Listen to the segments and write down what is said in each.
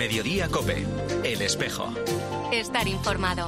Mediodía COPE. El espejo. Estar informado.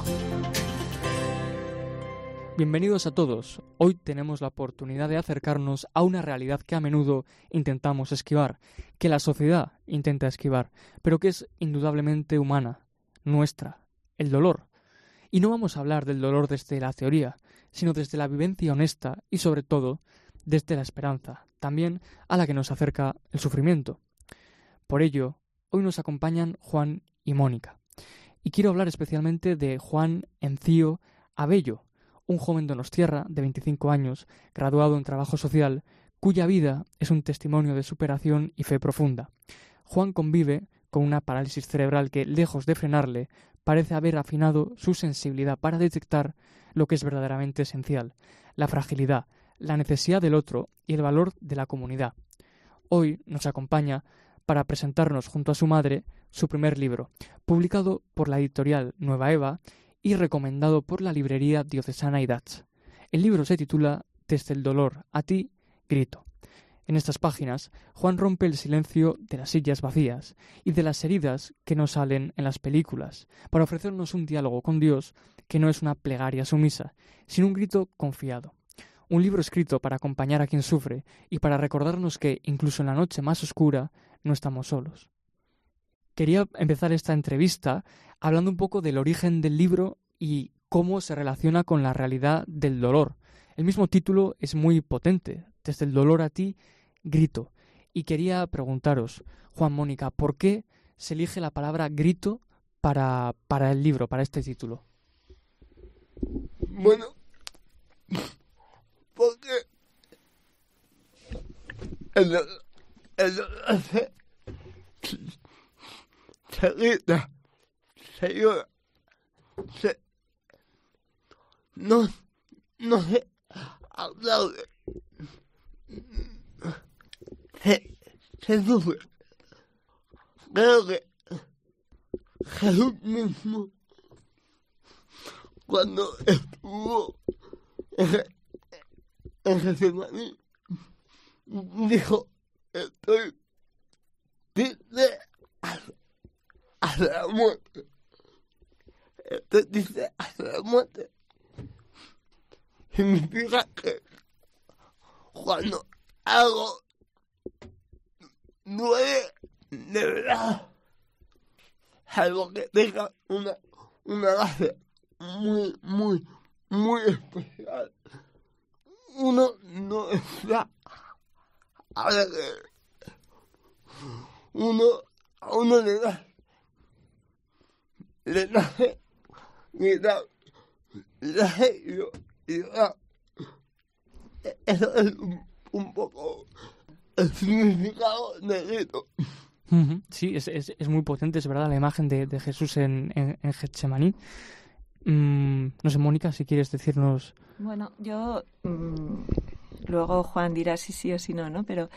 Bienvenidos a todos. Hoy tenemos la oportunidad de acercarnos a una realidad que a menudo intentamos esquivar, que la sociedad intenta esquivar, pero que es indudablemente humana, nuestra, el dolor. Y no vamos a hablar del dolor desde la teoría, sino desde la vivencia honesta y, sobre todo, desde la esperanza, también a la que nos acerca el sufrimiento. Por ello, hoy nos acompañan Juan y Mónica. Y quiero hablar especialmente de Juan Encío Abello, un joven donostiarra de 25 años, graduado en trabajo social, cuya vida es un testimonio de superación y fe profunda. Juan convive con una parálisis cerebral que, lejos de frenarle, parece haber afinado su sensibilidad para detectar lo que es verdaderamente esencial: la fragilidad, la necesidad del otro y el valor de la comunidad. Hoy nos acompaña para presentarnos junto a su madre su primer libro, publicado por la editorial Nueva Eva y recomendado por la librería diocesana Idatz. El libro se titula Desde el dolor a ti, grito. En estas páginas, Juan rompe el silencio de las sillas vacías y de las heridas que no salen en las películas, para ofrecernos un diálogo con Dios que no es una plegaria sumisa, sino un grito confiado. Un libro escrito para acompañar a quien sufre y para recordarnos que, incluso en la noche más oscura, no estamos solos. Quería empezar esta entrevista hablando un poco del origen del libro y cómo se relaciona con la realidad del dolor. El mismo título es muy potente: Desde el dolor a ti, grito. Y quería preguntaros, Juan, Mónica, ¿por qué se elige la palabra grito para el libro, para este título? Bueno, porque el dolor se grita, se llora, no se aplaude, se sufre. Creo que Jesús mismo, cuando estuvo en Getsemaní, dijo: estoy triste hasta la muerte. Estoy triste hasta la muerte. Significa que cuando algo duele de verdad, algo que tenga una base muy especial, uno no está alegre. A uno le nace gritar, le nace llorar. Eso es un poco el significado del grito. Sí, es muy potente, es verdad, la imagen de Jesús en Getsemaní. No sé, Mónica, si quieres decirnos... Bueno, yo... luego Juan dirá si sí o si no, ¿no? Pero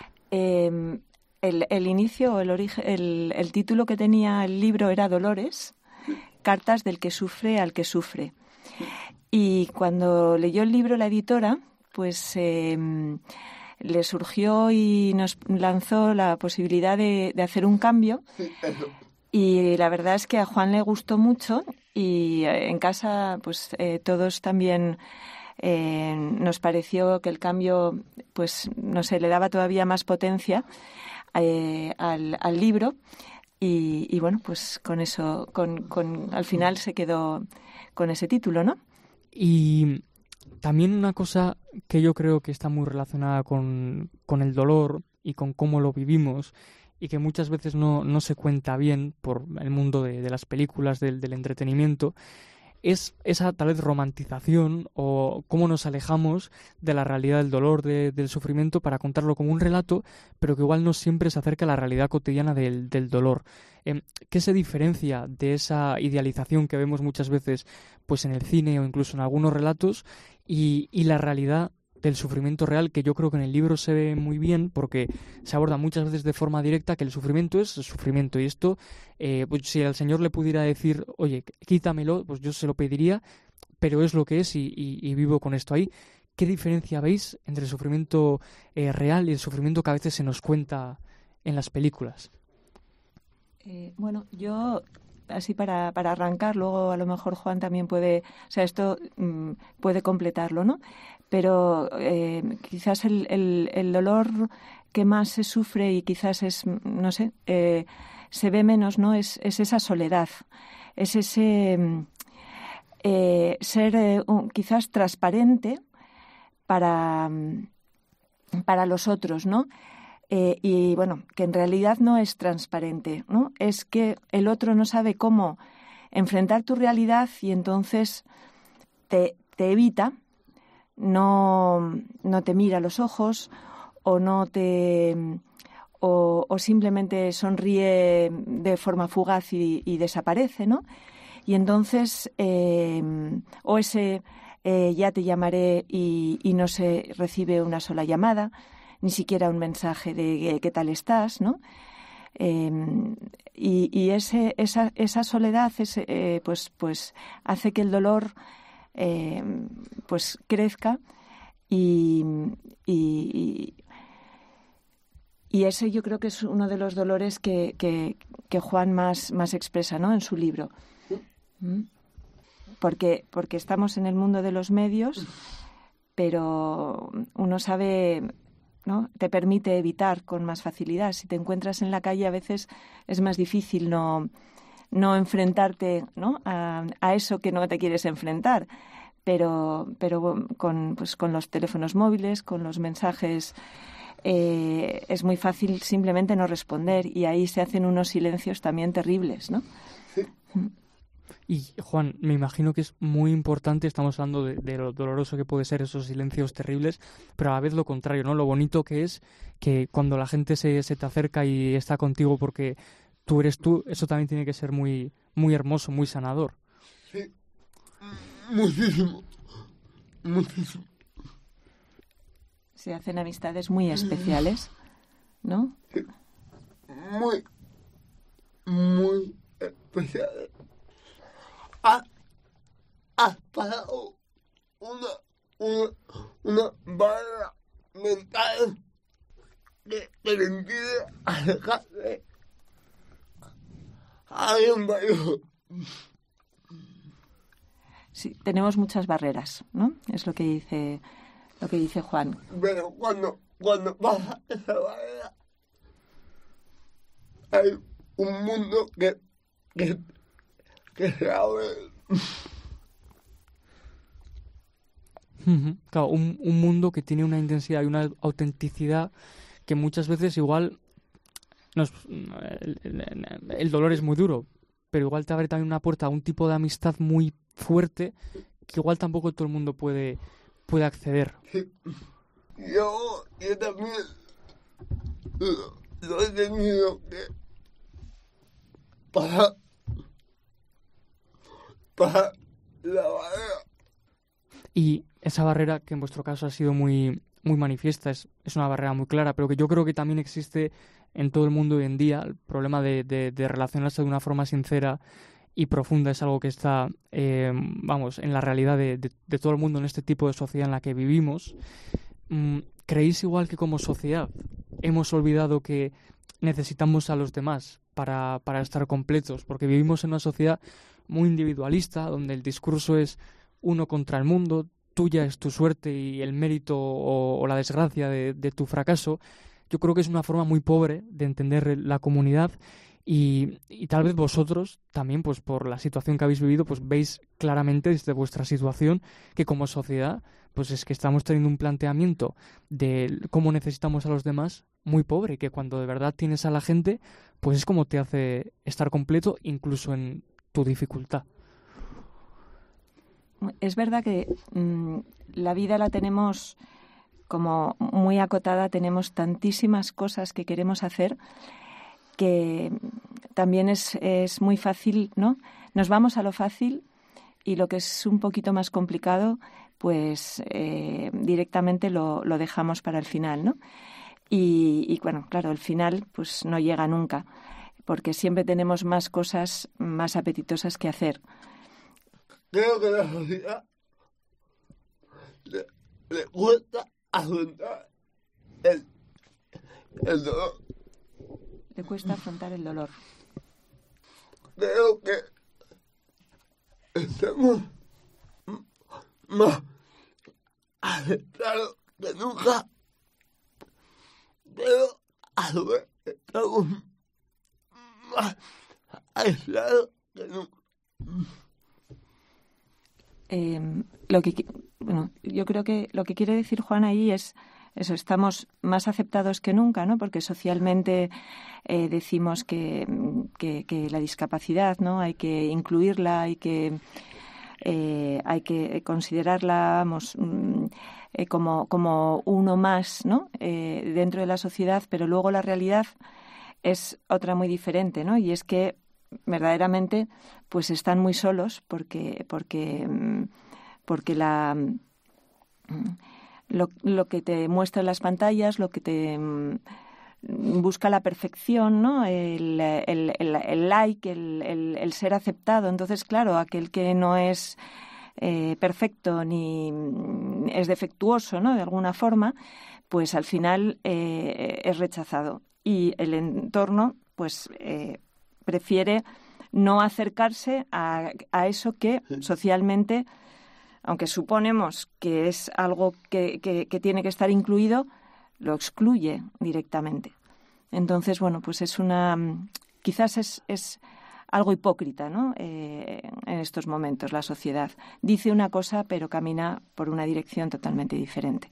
el inicio, el origen, el título que tenía el libro era Dolores, cartas del que sufre al que sufre. Y cuando leyó el libro la editora, pues le surgió y nos lanzó la posibilidad de hacer un cambio. Y la verdad es que a Juan le gustó mucho y en casa pues todos también nos pareció que el cambio, pues no sé, le daba todavía más potencia al libro y bueno, pues con eso, al final se quedó con ese título, ¿no? Y también una cosa que yo creo que está muy relacionada con el dolor y con cómo lo vivimos, y que muchas veces no se cuenta bien por el mundo de las películas, del entretenimiento, es esa tal vez romantización o cómo nos alejamos de la realidad del dolor, del sufrimiento, para contarlo como un relato, pero que igual no siempre se acerca a la realidad cotidiana del dolor. ¿Qué se diferencia de esa idealización que vemos muchas veces pues en el cine o incluso en algunos relatos y la realidad del sufrimiento real, que yo creo que en el libro se ve muy bien, porque se aborda muchas veces de forma directa que el sufrimiento es sufrimiento, y esto, pues si al Señor le pudiera decir, oye, quítamelo, pues yo se lo pediría, pero es lo que es y vivo con esto ahí. ¿Qué diferencia veis entre el sufrimiento real y el sufrimiento que a veces se nos cuenta en las películas? Bueno, yo, así para arrancar, luego a lo mejor Juan también puede, o sea, esto puede completarlo, ¿no? Pero quizás el dolor que más se sufre y quizás es, no sé, se ve menos, ¿no? Es esa soledad, es ese ser quizás transparente para los otros, ¿no? Y bueno, que en realidad no es transparente, ¿no? Es que el otro no sabe cómo enfrentar tu realidad y entonces te evita, no te mira a los ojos o o simplemente sonríe de forma fugaz y desaparece, ¿no? Y entonces o ese ya te llamaré y no se recibe una sola llamada, ni siquiera un mensaje de qué tal estás, ¿no? Y esa soledad pues hace que el dolor pues crezca y ese yo creo que es uno de los dolores que Juan más expresa, ¿no? En su libro. Porque estamos en el mundo de los medios, pero uno sabe, ¿no? Te permite evitar con más facilidad. Si te encuentras en la calle, a veces es más difícil no enfrentarte, ¿no? a eso que no te quieres enfrentar. Pero con los teléfonos móviles, con los mensajes, es muy fácil simplemente no responder y ahí se hacen unos silencios también terribles, ¿no? Sí. Y, Juan, me imagino que es muy importante, estamos hablando de lo doloroso que puede ser esos silencios terribles, pero a la vez lo contrario, ¿no? Lo bonito que es que cuando la gente se te acerca y está contigo porque tú eres tú, eso también tiene que ser muy, muy hermoso, muy sanador. Sí, muchísimo, muchísimo. Se hacen amistades muy especiales, ¿no? Sí, muy, muy especiales. Has pasado una barrera mental que te impide alejarte a alguien mayor. Sí, tenemos muchas barreras, ¿no? Es lo que dice Juan. Pero cuando pasa esa barrera, hay un mundo que se abre. Claro, un mundo que tiene una intensidad y una autenticidad que muchas veces igual el dolor es muy duro, pero igual te abre también una puerta a un tipo de amistad muy fuerte que igual tampoco todo el mundo puede acceder. Sí. Yo también lo he tenido que para la barrera. Y esa barrera, que en vuestro caso ha sido muy, muy manifiesta, es una barrera muy clara, pero que yo creo que también existe en todo el mundo hoy en día. El problema de relacionarse de una forma sincera y profunda es algo que está, en la realidad de todo el mundo en este tipo de sociedad en la que vivimos. ¿Creéis igual que como sociedad hemos olvidado que necesitamos a los demás para estar completos? Porque vivimos en una sociedad muy individualista, donde el discurso es uno contra el mundo, tuya es tu suerte y el mérito o la desgracia de tu fracaso. Yo creo que es una forma muy pobre de entender la comunidad y tal vez vosotros también, pues por la situación que habéis vivido, pues veis claramente desde vuestra situación que como sociedad, pues es que estamos teniendo un planteamiento de cómo necesitamos a los demás muy pobre, que cuando de verdad tienes a la gente, pues es como te hace estar completo incluso en tu dificultad. Es verdad que la vida la tenemos como muy acotada, tenemos tantísimas cosas que queremos hacer que también es muy fácil, ¿no? Nos vamos a lo fácil y lo que es un poquito más complicado, pues directamente lo dejamos para el final, ¿no? Y bueno, claro, el final pues no llega nunca, porque siempre tenemos más cosas más apetitosas que hacer. Creo que la sociedad le cuesta afrontar el dolor. Le cuesta afrontar el dolor. creo que estamos más aceptados que nunca, pero a su vez estamos más aislados que nunca. Yo creo que lo que quiere decir Juan ahí es eso, estamos más aceptados que nunca, ¿no? Porque socialmente decimos que la discapacidad, ¿no? Hay que incluirla, hay que considerarla como uno más, ¿no? Dentro de la sociedad, pero luego la realidad es otra muy diferente, ¿no? Y es que verdaderamente pues están muy solos porque lo que te muestran las pantallas, lo que te busca la perfección, ¿no? El like, el ser aceptado. Entonces, claro, aquel que no es perfecto ni es defectuoso, ¿no? De alguna forma, pues al final es rechazado. Y el entorno, pues prefiere no acercarse a eso que socialmente, aunque suponemos que es algo que tiene que estar incluido, lo excluye directamente. Entonces, bueno, pues quizás es algo hipócrita, ¿no? En estos momentos la sociedad dice una cosa, pero camina por una dirección totalmente diferente.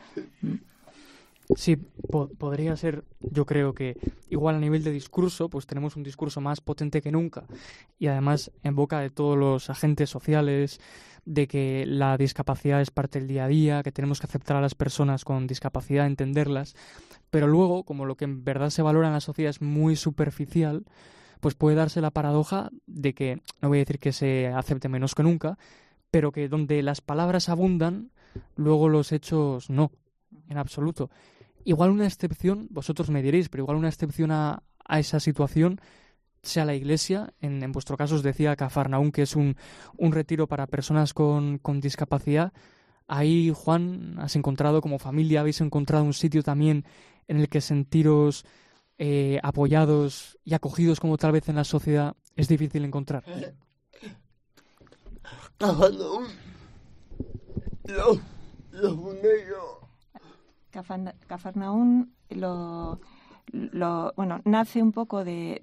Sí, podría ser, yo creo que igual a nivel de discurso, pues tenemos un discurso más potente que nunca y además en boca de todos los agentes sociales, de que la discapacidad es parte del día a día, que tenemos que aceptar a las personas con discapacidad, entenderlas, pero luego, como lo que en verdad se valora en la sociedad es muy superficial, pues puede darse la paradoja de que, no voy a decir que se acepte menos que nunca, pero que donde las palabras abundan, luego los hechos no, en absoluto. Igual una excepción, vosotros me diréis, pero igual una excepción a esa situación sea la Iglesia. En vuestro caso os decía Cafarnaún, que es un retiro para personas con discapacidad. Ahí, Juan, has encontrado como familia, habéis encontrado un sitio también en el que sentiros apoyados y acogidos como tal vez en la sociedad es difícil encontrar. Cafarnaún lo fundé yo. Cafarnaún nace un poco de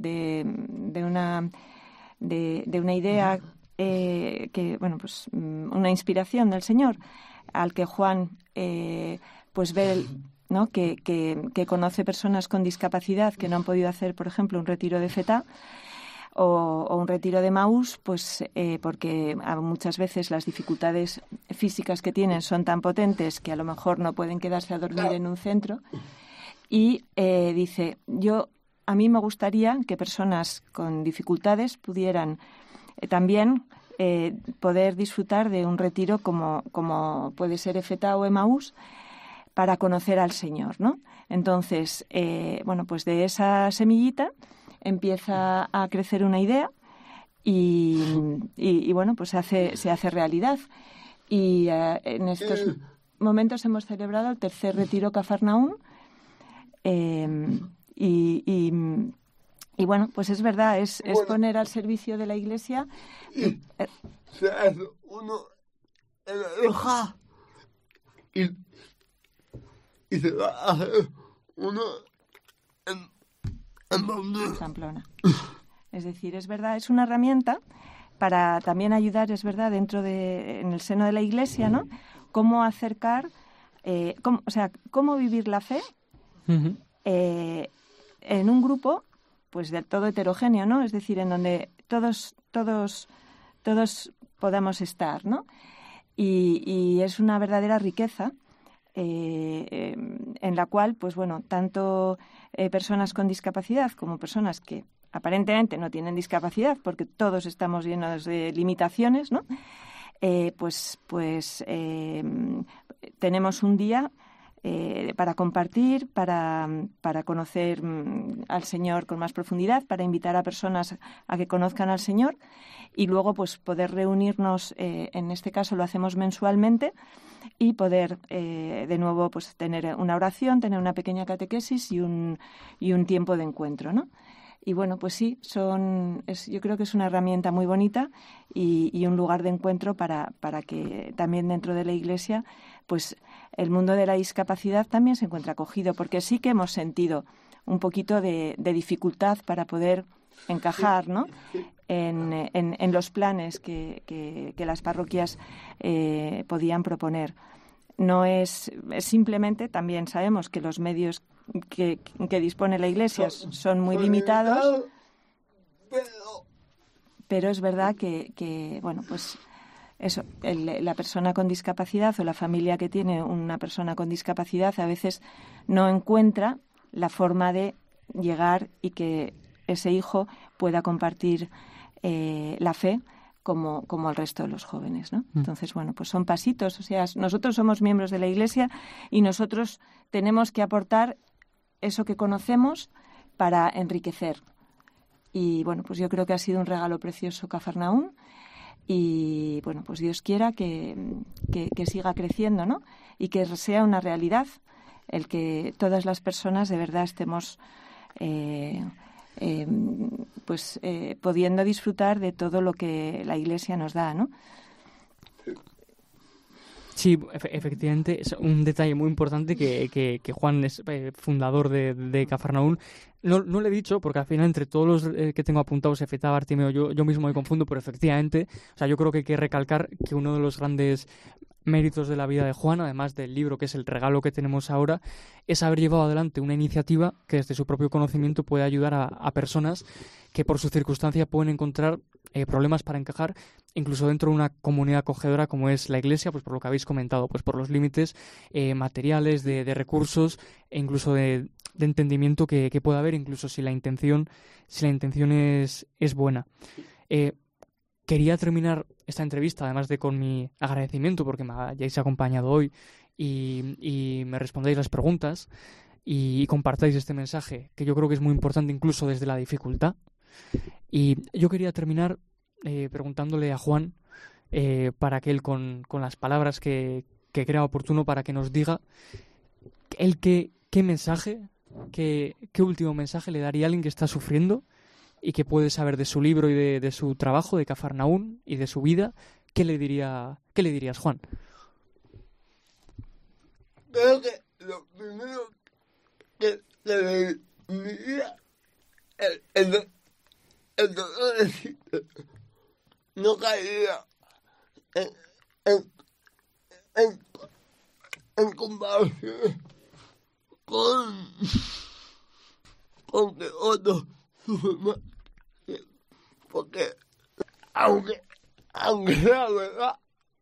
una idea pues una inspiración del Señor al que Juan pues ve, ¿no? que conoce personas con discapacidad que no han podido hacer, por ejemplo, un retiro de Fetá o un retiro de Maús, pues porque muchas veces las dificultades físicas que tienen son tan potentes que a lo mejor no pueden quedarse a dormir en un centro. Y dice, a mí me gustaría que personas con dificultades pudieran también poder disfrutar de un retiro como puede ser Efetá o Emaús para conocer al Señor, ¿no? Entonces, pues de esa semillita empieza a crecer una idea y bueno, pues se hace realidad. Y en estos momentos hemos celebrado el tercer retiro Cafarnaún. Y bueno, pues es verdad, es poner al servicio de la Iglesia. Se hace uno en La Rioja y se va a hacer uno en Pamplona. Es decir, es verdad, es una herramienta para también ayudar, es verdad, en el seno de la Iglesia, ¿no? Cómo acercar, cómo vivir la fe. Uh-huh. En un grupo pues del todo heterogéneo, ¿no? Es decir, en donde todos podamos estar, ¿no? Y es una verdadera riqueza en la cual, pues bueno, tanto personas con discapacidad como personas que aparentemente no tienen discapacidad, porque todos estamos llenos de limitaciones, ¿no? Tenemos un día para compartir, para conocer al Señor con más profundidad, para invitar a personas a que conozcan al Señor y luego pues poder reunirnos, en este caso lo hacemos mensualmente, y poder de nuevo pues tener una oración, tener una pequeña catequesis y un tiempo de encuentro, ¿no? Y bueno, pues sí, yo creo que es una herramienta muy bonita y un lugar de encuentro para que también dentro de la Iglesia, pues el mundo de la discapacidad también se encuentra acogido, porque sí que hemos sentido un poquito de dificultad para poder encajar, ¿no?, en los planes que las parroquias podían proponer. No es simplemente, también sabemos que los medios que dispone la Iglesia son muy limitados, pero es verdad que bueno, pues eso, la persona con discapacidad o la familia que tiene una persona con discapacidad a veces no encuentra la forma de llegar y que ese hijo pueda compartir la fe como el resto de los jóvenes, ¿no? Entonces, bueno, pues son pasitos. O sea, nosotros somos miembros de la Iglesia y nosotros tenemos que aportar eso que conocemos para enriquecer. Y, bueno, pues yo creo que ha sido un regalo precioso Cafarnaún y, bueno, pues Dios quiera que siga creciendo, ¿no? Y que sea una realidad el que todas las personas de verdad estemos pudiendo disfrutar de todo lo que la Iglesia nos da, ¿no? Sí, efectivamente, es un detalle muy importante que Juan es fundador de Cafarnaún. No le he dicho, porque al final entre todos los que tengo apuntados, Efetá, Bartimeo, yo mismo me confundo, pero efectivamente, o sea, yo creo que hay que recalcar que uno de los grandes méritos de la vida de Juan, además del libro, que es el regalo que tenemos ahora, es haber llevado adelante una iniciativa que desde su propio conocimiento puede ayudar a personas que por su circunstancia pueden encontrar problemas para encajar, incluso dentro de una comunidad acogedora como es la Iglesia, pues por lo que habéis comentado, pues por los límites materiales, de recursos e incluso de entendimiento que pueda haber, incluso si la intención es buena. Quería terminar esta entrevista, además de con mi agradecimiento porque me hayáis acompañado hoy y me respondéis las preguntas y compartáis este mensaje, que yo creo que es muy importante incluso desde la dificultad. Y yo quería terminar preguntándole a Juan para que él, con las palabras que crea oportuno, para que nos diga qué mensaje, qué último mensaje le daría a alguien que está sufriendo y que puede saber de su libro y de su trabajo, de Cafarnaún y de su vida. ¿Qué le dirías, Juan? Creo que lo primero que le diría el dolor no caería en comparación con que otros sufren más. Porque aunque sea verdad,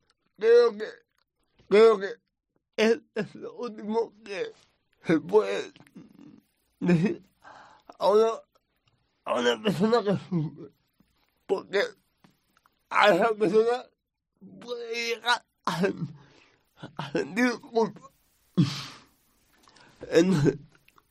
creo que es lo último que se puede decir a una persona que sufre. Porque a esa persona puede llegar a sentir culpa. Entonces,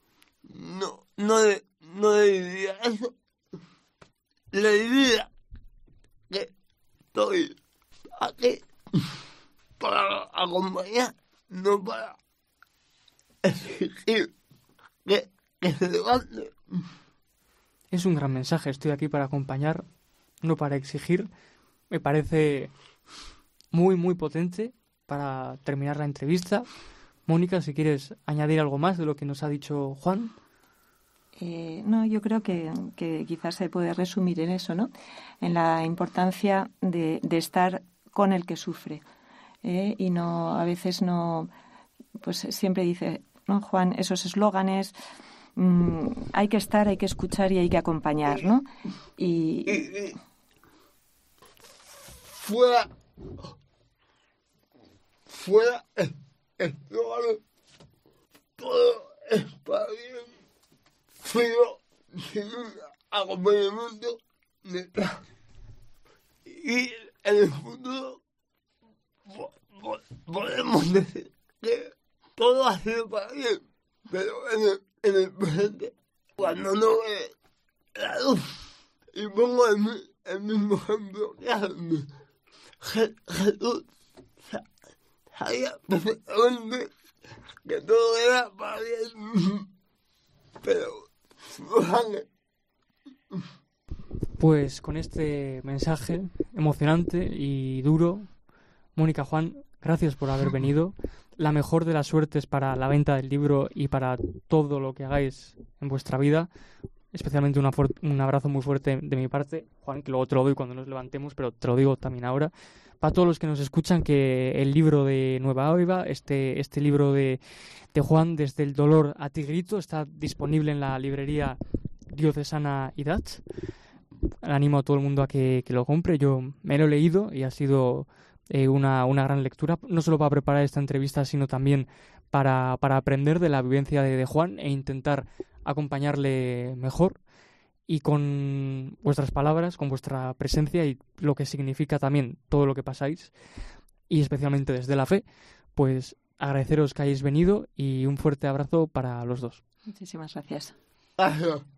no le diría eso. Le diría que estoy aquí para acompañar, no para exigir que se levante. Es un gran mensaje. Estoy aquí para acompañar, no para exigir. Me parece muy, muy potente para terminar la entrevista. Mónica, si quieres añadir algo más de lo que nos ha dicho Juan. No, yo creo que quizás se puede resumir en eso, ¿no? En la importancia de estar con el que sufre. Y no, a veces no, pues siempre dice, ¿no, Juan? Esos eslóganes, hay que estar, hay que escuchar y hay que acompañar, ¿no? Y fuera eslóganes, todo está bien. Pero sin un acompañamiento detrás. Y en el futuro podemos decir que todo ha sido para bien, pero en el presente, cuando no ve la luz, y pongo el mismo ejemplo que hace Jesús, sabía perfectamente que todo era para bien, pero su sangre Pues con este mensaje emocionante y duro, Mónica, Juan, gracias por haber venido. La mejor de las suertes para la venta del libro y para todo lo que hagáis en vuestra vida. Especialmente un abrazo muy fuerte de mi parte, Juan, que luego te lo doy cuando nos levantemos, pero te lo digo también ahora. Para todos los que nos escuchan, que el libro de Nueva Oiva, este libro de Juan, Desde el dolor a ti grito, está disponible en la librería diocesana Idatz. Animo a todo el mundo a que lo compre. Yo me lo he leído y ha sido una gran lectura, no solo para preparar esta entrevista, sino también para aprender de la vivencia de Juan e intentar acompañarle mejor, y con vuestras palabras, con vuestra presencia y lo que significa también todo lo que pasáis, y especialmente desde la fe, pues agradeceros que hayáis venido y un fuerte abrazo para los dos. Muchísimas gracias. Gracias.